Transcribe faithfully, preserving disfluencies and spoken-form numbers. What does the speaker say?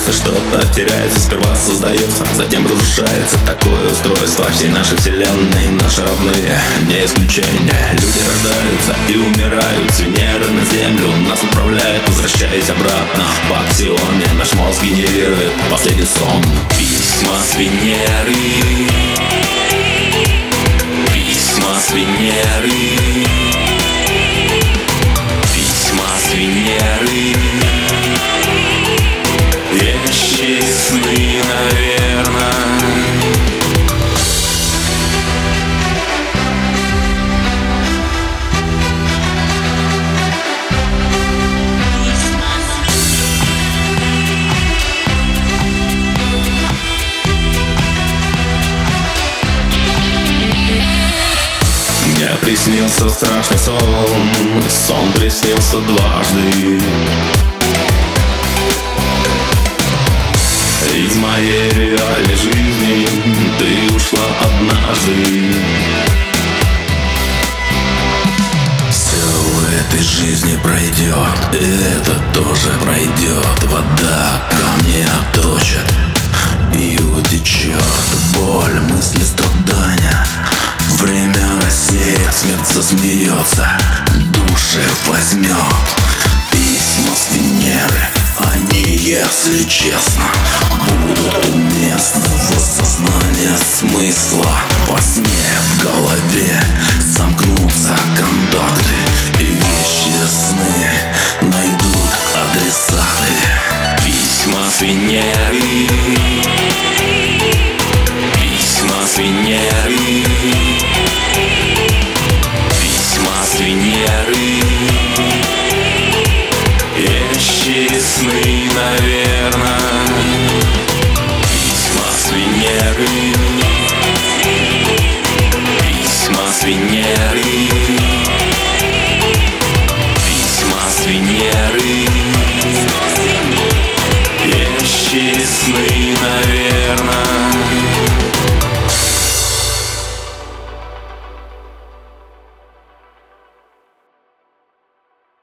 Кажется, что-то теряется, сперва создается, затем разрушается. Такое устройство всей нашей вселенной. Наши родные не исключение. Люди рождаются и умирают. С Венеры на Землю нас отправляют, возвращаясь обратно по аксиоме. Наш мозг генерирует последний сон. Письма с Венеры, письма с Венеры, письма с Венеры. Вещи, сны, наверно. Мне приснился страшный сон, сон приснился дважды. Из моей реальной жизни ты ушла однажды. Все в этой жизни пройдет, и это тоже пройдет. Вода камни отточит и утечет. Боль, мысли, страдания. Время рассеет, смерть засмеется, души возьмет. Письма с Венеры, они, если честно, будут уместны в осознании смысла. Во сне в голове замкнутся контакты, и вещи сны найдут адресаты. Письма с Венеры, письма с Венеры, письма с Венеры. Вещи, сны, наверно. Письма с Венеры, письма с Венеры, письма с Венеры. Вещи, сны,